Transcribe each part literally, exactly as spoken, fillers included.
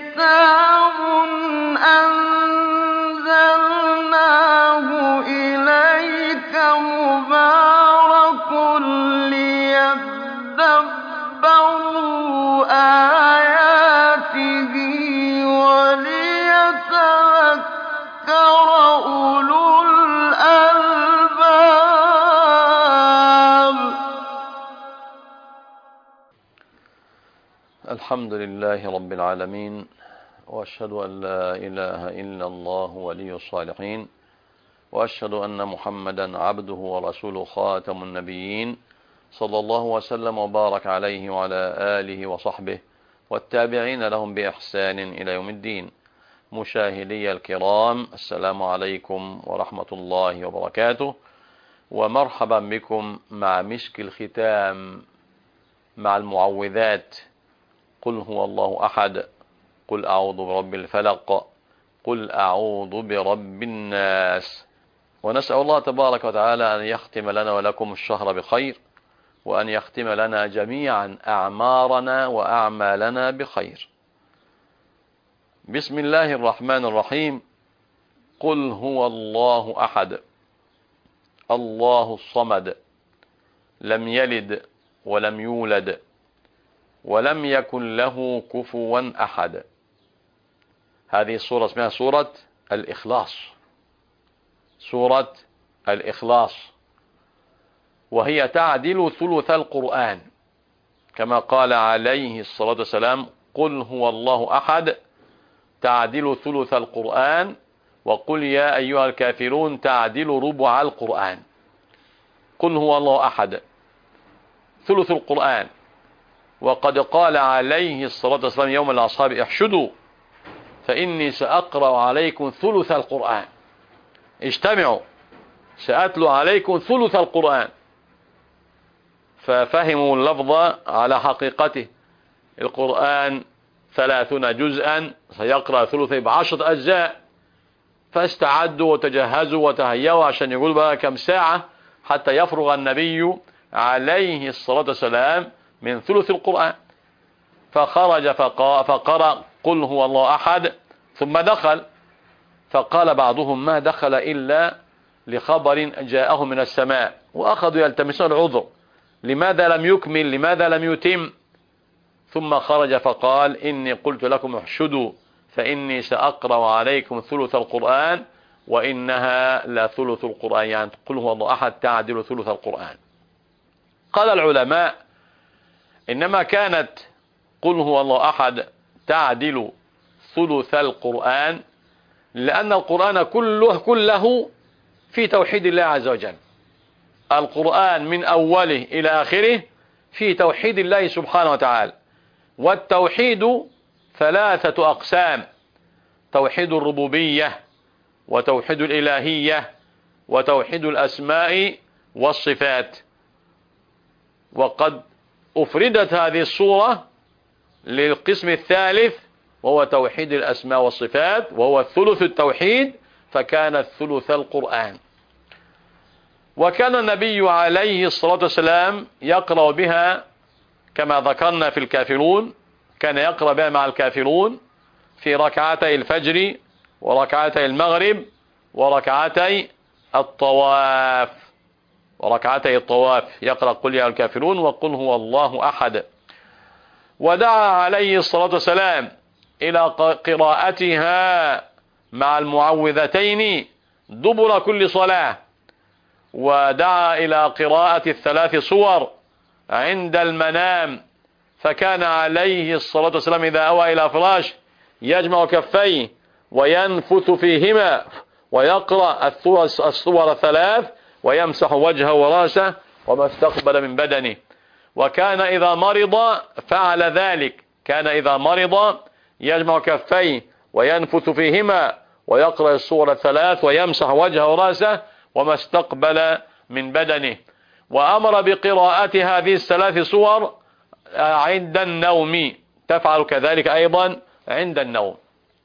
كتاب أنزلناه إليك مبارك ليدبروا آياته وليتذكر أولو الألباب. الحمد لله رب العالمين، وأشهد أن لا إله إلا الله ولي الصالحين، وأشهد أن محمدا عبده ورسوله خاتم النبيين، صلى الله وسلم وبارك عليه وعلى آله وصحبه والتابعين لهم بإحسان إلى يوم الدين. مشاهدي الكرام، السلام عليكم ورحمة الله وبركاته، ومرحبا بكم مع مسك الختام مع المعوذات. قل هو الله أحد، قل أعوذ برب الفلق، قل أعوذ برب الناس. ونسأل الله تبارك وتعالى أن يختم لنا ولكم الشهر بخير، وأن يختم لنا جميعا أعمارنا وأعمالنا بخير. بسم الله الرحمن الرحيم. قل هو الله أحد، الله الصمد، لم يلد ولم يولد ولم يكن له كفوا أحد. هذه السورة اسمها سورة الإخلاص، سورة الإخلاص، وهي تعدل ثلث القرآن، كما قال عليه الصلاة والسلام: قل هو الله أحد تعدل ثلث القرآن، وقل يا أيها الكافرون تعدل ربع القرآن. قل هو الله أحد ثلث القرآن. وقد قال عليه الصلاة والسلام يوم الأصحاب: احشدوا فإني سأقرأ عليكم ثلث القرآن، اجتمعوا سأتلو عليكم ثلث القرآن. ففهموا اللفظ على حقيقته. القرآن ثلاثون جزءا، سيقرأ ثلثي بعشرة أجزاء، فاستعدوا وتجهزوا وتهيئوا عشان يقول بقى كم ساعة حتى يفرغ النبي عليه الصلاة والسلام من ثلث القرآن. فخرج فقرأ قل هو الله أحد، ثم دخل، فقال بعضهم: ما دخل إلا لخبر جاءه من السماء، وأخذوا يلتمسون العذر، لماذا لم يكمل، لماذا لم يتم؟ ثم خرج فقال: إني قلت لكم احشدوا فإني سأقرأ عليكم ثلث القرآن، وإنها لثلث القرآن، يعني قل هو الله أحد تعدل ثلث القرآن. قال العلماء: إنما كانت قل هو الله أحد تعدل ثلث القرآن لأن القرآن كله كله في توحيد الله عز وجل. القرآن من أوله إلى آخره في توحيد الله سبحانه وتعالى. والتوحيد ثلاثة أقسام: توحيد الربوبية، وتوحيد الإلهية، وتوحيد الأسماء والصفات. وقد أفردت هذه الصورة للقسم الثالث، وهو توحيد الأسماء والصفات، وهو ثلث التوحيد، فكان الثلث القرآن. وكان النبي عليه الصلاة والسلام يقرأ بها كما ذكرنا في الكافرون، كان يقرأ بها مع الكافرون في ركعتي الفجر وركعتي المغرب وركعتي الطواف وركعتي الطواف يقرأ قل يا الكافرون وقل هو الله أحد. ودعا عليه الصلاة والسلام إلى قراءتها مع المعوذتين دبر كل صلاة، ودعا إلى قراءة الثلاث صور عند المنام، فكان عليه الصلاة والسلام إذا أوى إلى فراش يجمع كفيه وينفث فيهما ويقرأ الصور الثلاث ويمسح وجهه وراسه وما استقبل من بدنه. وكان إذا مرض فعل ذلك، كان إذا مرض يجمع كفيه وينفث فيهما ويقرأ الصور الثلاث ويمسح وجهه وراسه وما استقبل من بدنه. وأمر بقراءة هذه الثلاث صور عند النوم، تفعل كذلك أيضا عند النوم.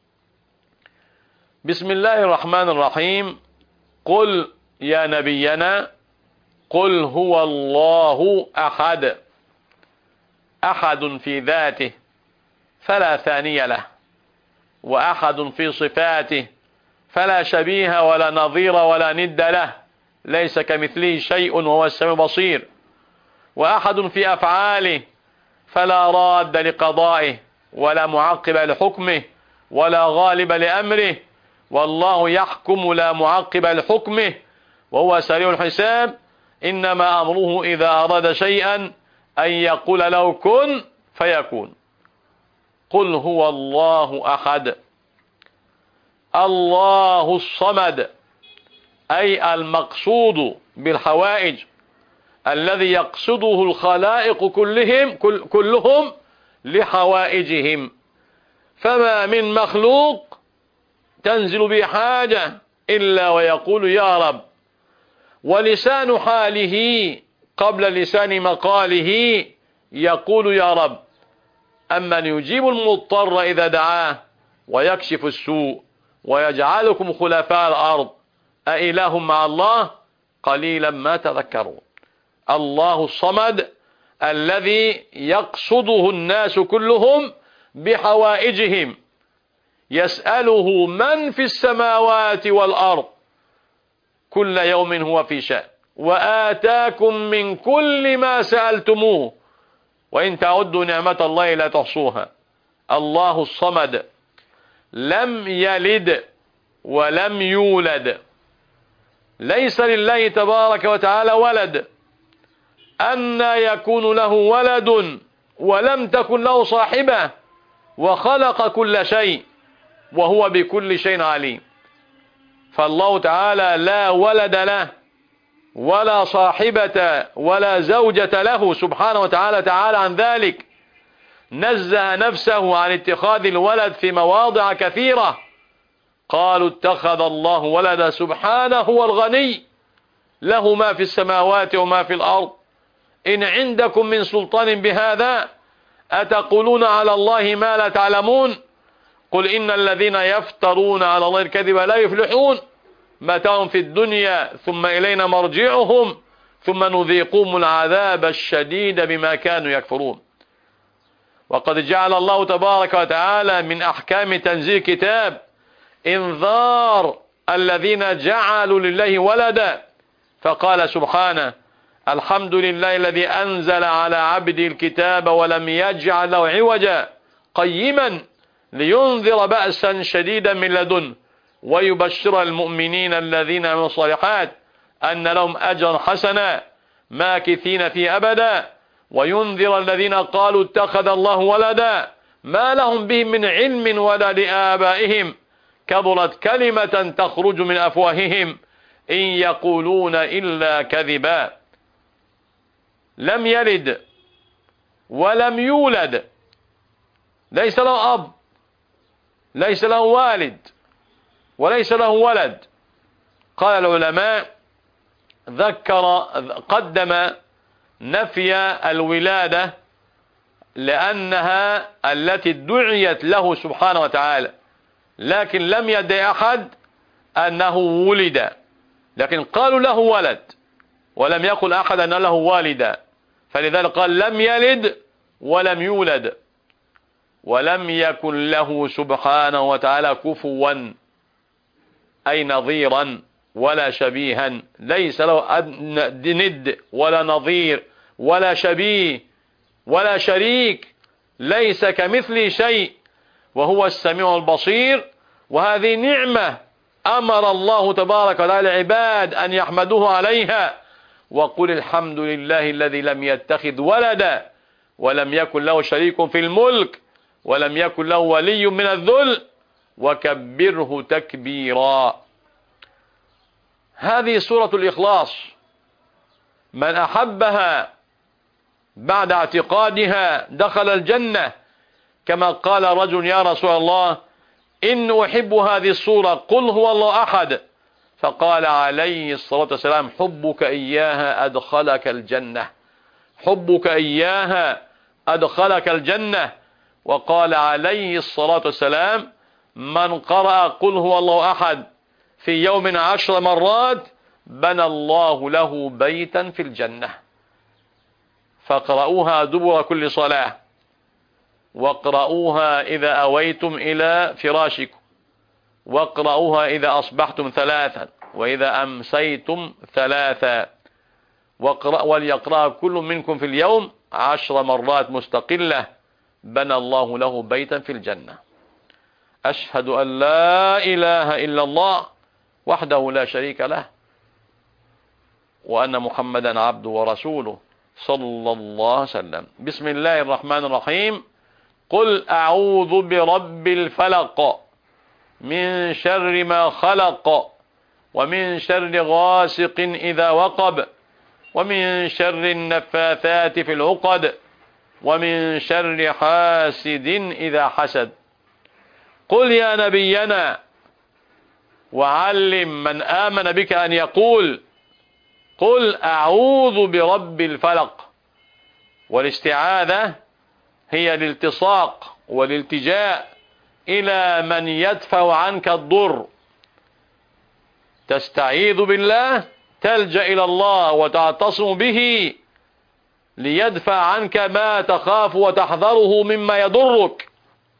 بسم الله الرحمن الرحيم. قل يا نبينا قل هو الله أحد، أحد في ذاته فلا ثاني له، وأحد في صفاته فلا شبيه ولا نظير ولا ند له، ليس كمثله شيء وهو السميع البصير. وأحد في أفعاله فلا راد لقضائه ولا معقب لحكمه ولا غالب لأمره، والله يحكم لا معقب لحكمه وهو سريع الحساب. إنما أمره إذا أراد شيئا أن يقول له كن فيكون. قل هو الله أحد الله الصمد، أي المقصود بالحوائج الذي يقصده الخلائق كلهم كل كلهم لحوائجهم، فما من مخلوق تنزل به حاجة إلا ويقول يا رب، ولسان حاله قبل لسان مقاله يقول يا رب. أمن يجيب المضطر إذا دعاه ويكشف السوء ويجعلكم خلفاء الأرض أإله مع الله قليلا ما تذكرون. الله الصمد الذي يقصده الناس كلهم بحوائجهم، يسأله من في السماوات والأرض كل يوم هو في شأن، وآتاكم من كل ما سألتموه وإن تعدوا نعمة الله لا تحصوها. الله الصمد لم يلد ولم يولد، ليس لله تبارك وتعالى ولد، أن يكون له ولد ولم تكن له صاحبة، وخلق كل شيء وهو بكل شيء عليم. فالله تعالى لا ولد له ولا صاحبة ولا زوجة له سبحانه وتعالى تعالى عن ذلك، نزه نفسه عن اتخاذ الولد في مواضع كثيرة. قالوا اتخذ الله ولدا، سبحانه هو الغني له ما في السماوات وما في الأرض، إن عندكم من سلطان بهذا أتقولون على الله ما لا تعلمون. قل إن الذين يفترون على الله الكذب لا يفلحون، متاع في الدنيا ثم إلينا مرجعهم ثم نذيقهم العذاب الشديد بما كانوا يكفرون. وقد جعل الله تبارك وتعالى من أحكام تنزيل كتاب إنذار الذين جعلوا لله ولدا، فقال سبحانه الحمد لله الذي أنزل على عبده الكتاب ولم يجعل له عوجا قيما لينذر بأسا شديدا من لدنه ويبشر المؤمنين الذين من الصالحات أن لهم أجرا حسنا ماكثين فيه أبدا، وينذر الذين قالوا اتخذ الله ولدا ما لهم به من علم ولا لآبائهم كبرت كلمة تخرج من أفواههم إن يقولون إلا كذبا. لم يلد ولم يولد، ليس له أب، ليس له والد، وليس له ولد. قال العلماء ذكر قدم نفي الولادة لأنها التي دعيت له سبحانه وتعالى، لكن لم يدعي أحد أنه ولد، لكن قالوا له ولد ولم يقل أحد أن له والدا، فلذلك قال لم يلد ولم يولد، ولم يكن له سبحانه وتعالى كفوا أي نظيرا ولا شبيها، ليس له ند ولا نظير ولا شبيه ولا شريك، ليس كمثله شيء وهو السميع البصير. وهذه نعمة أمر الله تبارك وتعالى العباد أن يحمدوه عليها. وقل الحمد لله الذي لم يتخذ ولدا ولم يكن له شريك في الملك ولم يكن له ولي من الذل وكبره تكبيرا. هذه سورة الإخلاص، من أحبها بعد اعتقادها دخل الجنة، كما قال رجل يا رسول الله إن أحب هذه السورة قل هو الله أحد، فقال عليه الصلاة والسلام حبك إياها أدخلك الجنة، حبك إياها أدخلك الجنة. وقال عليه الصلاة والسلام من قرأ قل هو الله أحد في يوم عشر مرات بنى الله له بيتا في الجنة، فقرأوها دبر كل صلاة. واقرؤوها إذا أويتم إلى فراشكم، واقرؤوها إذا أصبحتم ثلاثا، وإذا أمسيتم ثلاثا، وليقرأ كل منكم في اليوم عشر مرات مستقلة، بنى الله له بيتا في الجنة. أشهد أن لا إله إلا الله وحده لا شريك له، وأن محمدا عبده ورسوله صلى الله عليه وسلم. بسم الله الرحمن الرحيم. قل أعوذ برب الفلق من شر ما خلق، ومن شر غاسق إذا وقب، ومن شر النفاثات في العقد، ومن شر حاسد إذا حسد. قل يا نبينا وعلم من آمن بك أن يقول قل أعوذ برب الفلق. والاستعاذة هي الالتصاق والالتجاء إلى من يدفع عنك الضر. تستعيذ بالله، تلجأ إلى الله وتعتصم به ليدفع عنك ما تخاف وتحذره مما يضرك.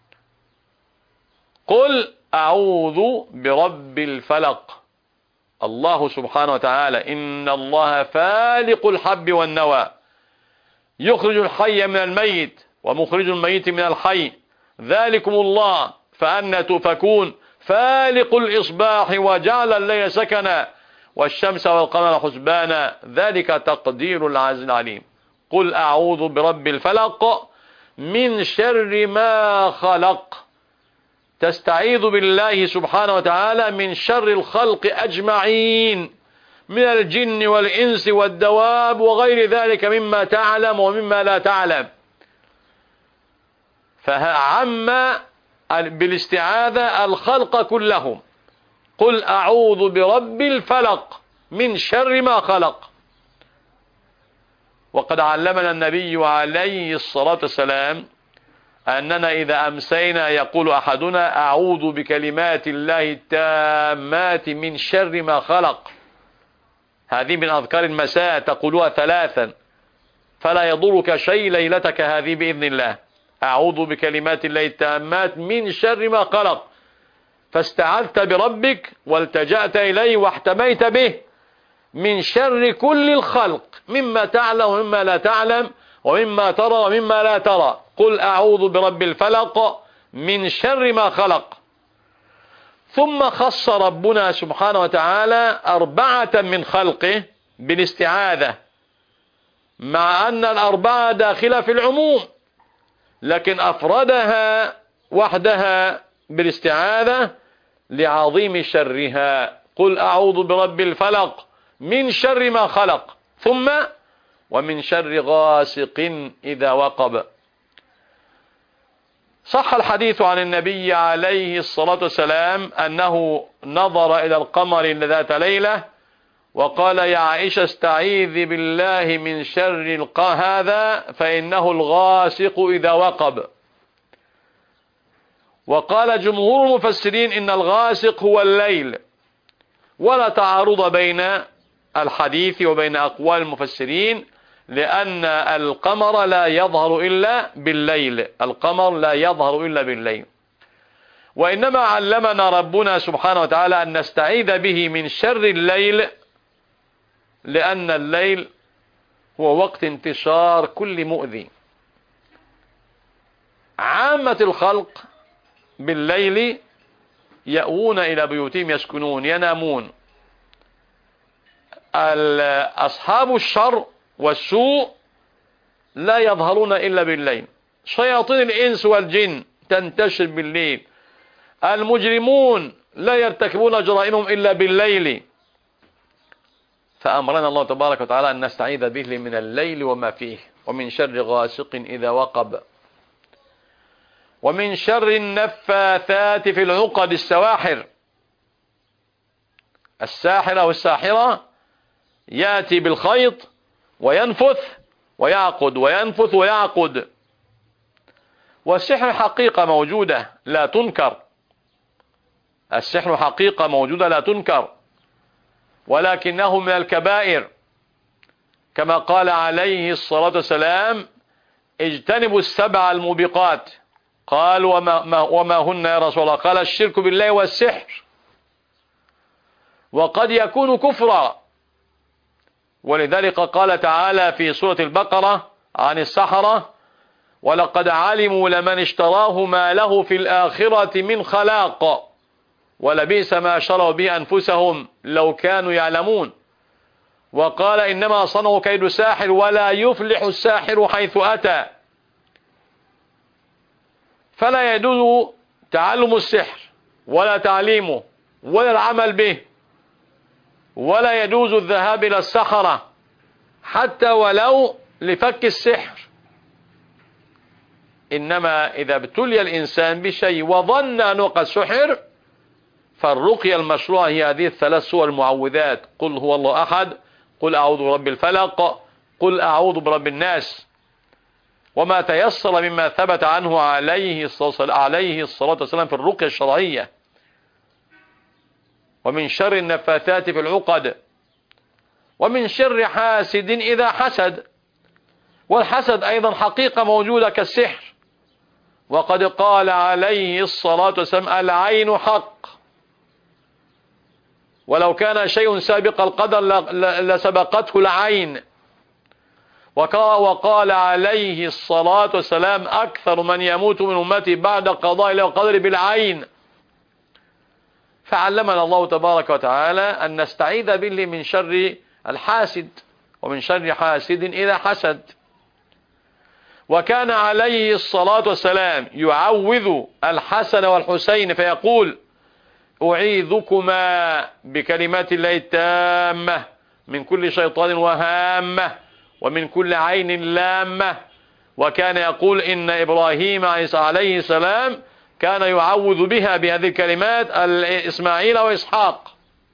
قل أعوذ برب الفلق. الله سبحانه وتعالى إن الله فالق الحب والنوى، يخرج الحي من الميت ومخرج الميت من الحي، ذلكم الله فأنى تؤفكون. فالق الإصباح وجعل الليل سكنا والشمس والقمر حسبانا، ذلك تقدير العزيز العليم. قل أعوذ برب الفلق من شر ما خلق. تستعيذ بالله سبحانه وتعالى من شر الخلق أجمعين، من الجن والإنس والدواب وغير ذلك مما تعلم ومما لا تعلم. فعم بالاستعاذة الخلق كلهم. قل أعوذ برب الفلق من شر ما خلق. وقد علمنا النبي عليه الصلاة والسلام أننا إذا أمسينا يقول أحدنا أعوذ بكلمات الله التامات من شر ما خلق. هذه من أذكار المساء تقولها ثلاثا فلا يضرك شيء ليلتك هذه بإذن الله. أعوذ بكلمات الله التامات من شر ما خلق، فاستعذت بربك والتجأت إليه واحتميت به من شر كل الخلق، مما تعلم ومما لا تعلم، ومما ترى ومما لا ترى. قل أعوذ برب الفلق من شر ما خلق. ثم خص ربنا سبحانه وتعالى أربعة من خلقه بالاستعاذة، مع أن الأربعة داخلة في العموم، لكن أفردها وحدها بالاستعاذة لعظيم شرها. قل أعوذ برب الفلق من شر ما خلق، ثم ومن شر غاسق إذا وقب. صح الحديث عن النبي عليه الصلاة والسلام أنه نظر إلى القمر ذات ليلة وقال يا عائشة استعيذي بالله من شر هذا فإنه الغاسق إذا وقب. وقال جمهور المفسرين إن الغاسق هو الليل، ولا تعارض بين الحديث وبين أقوال المفسرين، لأن القمر لا يظهر إلا بالليل، القمر لا يظهر إلا بالليل. وإنما علمنا ربنا سبحانه وتعالى أن نستعيذ به من شر الليل، لأن الليل هو وقت انتشار كل مؤذي. عامة الخلق بالليل يأوون إلى بيوتهم يسكنون ينامون. أصحاب الشر والسوء لا يظهرون إلا بالليل. شياطين الإنس والجن تنتشر بالليل. المجرمون لا يرتكبون جرائمهم إلا بالليل. فأمرنا الله تبارك وتعالى أن نستعيذ به من الليل وما فيه، ومن شر غاسق إذا وقب، ومن شر النفاثات في العقد السواحر. الساحر أو الساحرة يأتي بالخيط وينفث ويعقد وينفث ويعقد. والسحر حقيقة موجودة لا تنكر، السحر حقيقة موجودة لا تنكر، ولكنه من الكبائر، كما قال عليه الصلاة والسلام اجتنبوا السبع الموبقات. قال وما, ما وما هن يا رسول الله؟ قال الشرك بالله والسحر، وقد يكون كفرا. ولذلك قال تعالى في سورة البقرة عن السحرة: ولقد علموا لمن اشتراه ما له في الآخرة من خلاق ولبئس ما شروا به أنفسهم لو كانوا يعلمون. وقال إنما صنعوا كيد ساحر ولا يفلح الساحر حيث أتى. فلا يجوز تعلم السحر ولا تعليمه ولا العمل به، ولا يجوز الذهاب إلى السحرة حتى ولو لفك السحر. إنما إذا ابتلي الإنسان بشيء وظن أنه قد سحر فالرقية المشروعة هي هذه الثلاث سور المعوذات: قل هو الله أحد، قل أعوذ برب الفلق، قل أعوذ برب الناس. وما تيسر مما ثبت عنه عليه الصلاة والسلام في الرقية الشرعية. ومن شر النفاثات في العقد، ومن شر حاسد إذا حسد. والحسد أيضا حقيقة موجودة كالسحر، وقد قال عليه الصلاة والسلام: العين حق، ولو كان شيء سابق القدر لسبقته العين. وقال عليه الصلاة والسلام: أكثر من يموت من أمتي بعد قضاء الله وقدر بالعين. فعلمنا الله تبارك وتعالى أن نستعيذ بالله من شر الحاسد ومن شر حاسد إذا حسد. وكان عليه الصلاة والسلام يعوذ الحسن والحسين فيقول: أعيذكما بكلمات الله التامة من كل شيطان وهامة ومن كل عين لامة. وكان يقول إن إبراهيم عليه السلام كان يعوذ بها بهذه الكلمات إسماعيل وإسحاق.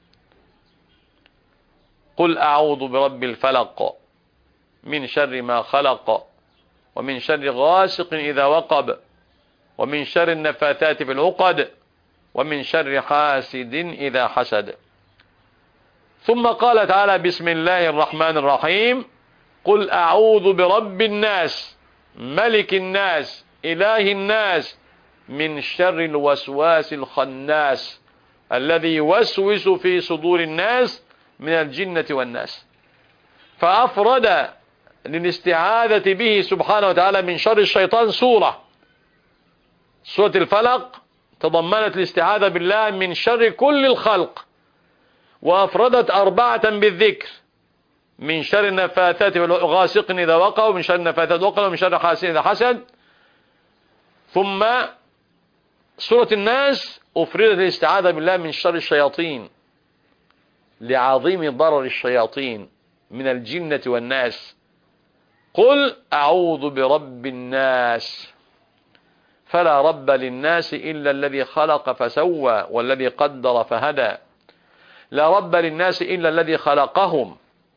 قل أعوذ برب الفلق من شر ما خلق ومن شر غاسق إذا وقب ومن شر النفاثات في العقد ومن شر حاسد إذا حسد. ثم قال تعالى: بسم الله الرحمن الرحيم: قل أعوذ برب الناس ملك الناس إله الناس من شر الوسواس الخناس الذي يوسوس في صدور الناس من الجنة والناس. فأفرد للاستعاذة به سبحانه وتعالى من شر الشيطان سورة. سورة الفلق تضمنت الاستعاذة بالله من شر كل الخلق، وأفردت أربعة بالذكر: من شر النفاثات غاسق إذا وقع، ومن شر النفاثات وقع، ومن شر حاسد إذا حسد. ثم سورة الناس أفردت الاستعاذة بالله من شر الشياطين لعظيم ضرر الشياطين من الجنة والناس. قل أعوذ برب الناس فلا رب للناس إلا الذي خلق فسوى والذي قدر فهدى. لا رب للناس إلا الذي خلقهم.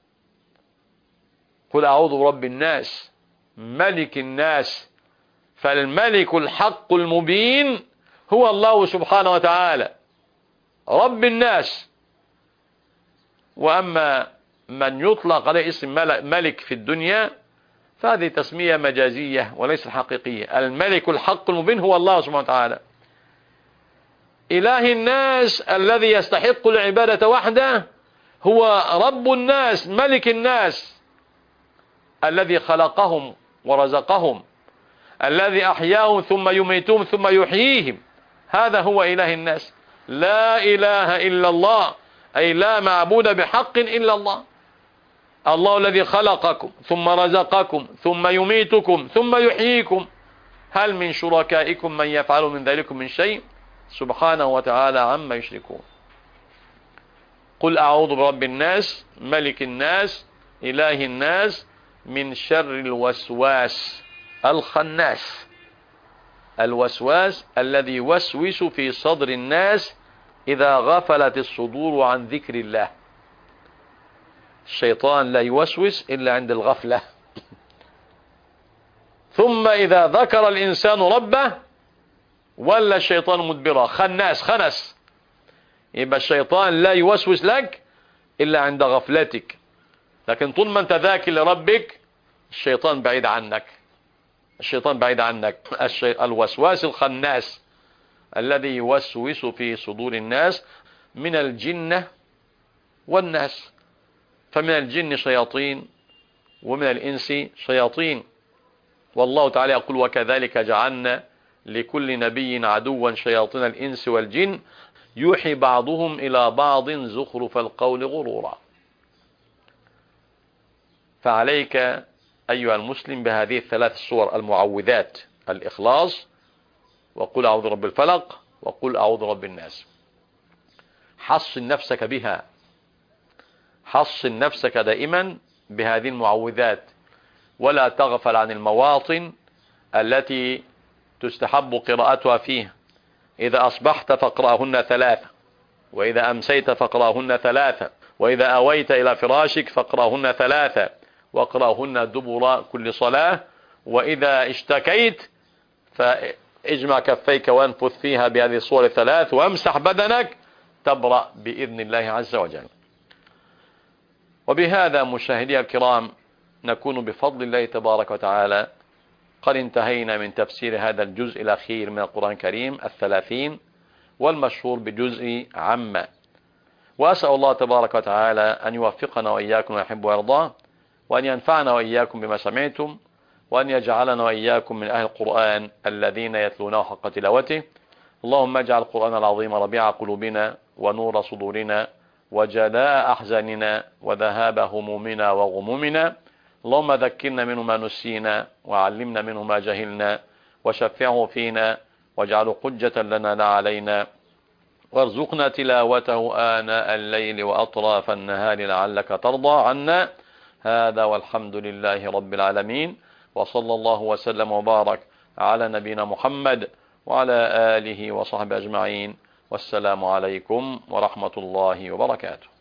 قل أعوذ برب الناس ملك الناس. فالملك الحق المبين هو الله سبحانه وتعالى رب الناس. وأما من يطلق عليه اسم ملك في الدنيا فهذه تسمية مجازية وليس حقيقية. الملك الحق المبين هو الله سبحانه وتعالى إله الناس الذي يستحق العبادة وحده، هو رب الناس ملك الناس الذي خلقهم ورزقهم، الذي أحياهم ثم يميتهم ثم يحييهم. هذا هو إله الناس. لا إله إلا الله، أي لا معبود بحق إلا الله. الله الذي خلقكم ثم رزقكم ثم يميتكم ثم يحييكم. هل من شركائكم من يفعل من ذلك من شيء؟ سبحانه وتعالى عما يشركون. قل أعوذ برب الناس ملك الناس إله الناس من شر الوسواس الخناس. الوسواس الذي يوسوس في صدر الناس إذا غفلت الصدور عن ذكر الله. الشيطان لا يوسوس إلا عند الغفلة. ثم إذا ذكر الإنسان ربه ولا الشيطان مدبرا خناس خنس. يبقى الشيطان لا يوسوس لك إلا عند غفلتك، لكن طول ما أنت ذاكر لربك الشيطان بعيد عنك. الشيطان بعيد عنك. الوسواس الخناس الذي يوسوس في صدور الناس من الجنة والناس، فمن الجن شياطين ومن الإنس شياطين. والله تعالى يقول: وكذلك جعلنا لكل نبي عدوا شياطين الإنس والجن يوحي بعضهم إلى بعض زخرف القول غرورا. فعليك أيها المسلم بهذه الثلاث السور المعوذات: الإخلاص، وقل أعوذ برب الفلق، وقل أعوذ برب الناس. حصن نفسك بها، حصن نفسك دائما بهذه المعوذات، ولا تغفل عن المواطن التي تستحب قراءتها فيه. إذا أصبحت فاقرأهن ثلاثة، وإذا أمسيت فاقرأهن ثلاثة، وإذا أويت إلى فراشك فاقرأهن ثلاثة، واقرأهن دبر كل صلاة. وإذا اشتكيت فاجمع كفيك وانفث فيها بهذه الصور الثلاث، وامسح بدنك، تبرأ بإذن الله عز وجل. وبهذا مشاهدي الكرام نكون بفضل الله تبارك وتعالى قد انتهينا من تفسير هذا الجزء الأخير من القرآن الكريم الثلاثين، والمشهور بجزء عامة. وأسأل الله تبارك وتعالى أن يوفقنا وإياكم ويحب ويرضاه، وأن ينفعنا وإياكم بما سمعتم، وأن يجعلنا وإياكم من أهل القرآن الذين يتلونه حق تلاوته. اللهم اجعل القرآن العظيم ربيع قلوبنا ونور صدورنا وجلاء أحزاننا وذهاب همومنا وغمومنا. اللهم ذكرنا منه ما نسينا، وعلمنا منه ما جهلنا، وشفعه فينا، واجعله حجة لنا لا علينا، وارزقنا تلاوته آناء الليل وأطراف النهار لعلك ترضى عنا. هذا والحمد لله رب العالمين، وصلى الله وسلم وبارك على نبينا محمد وعلى آله وصحبه أجمعين، والسلام عليكم ورحمة الله وبركاته.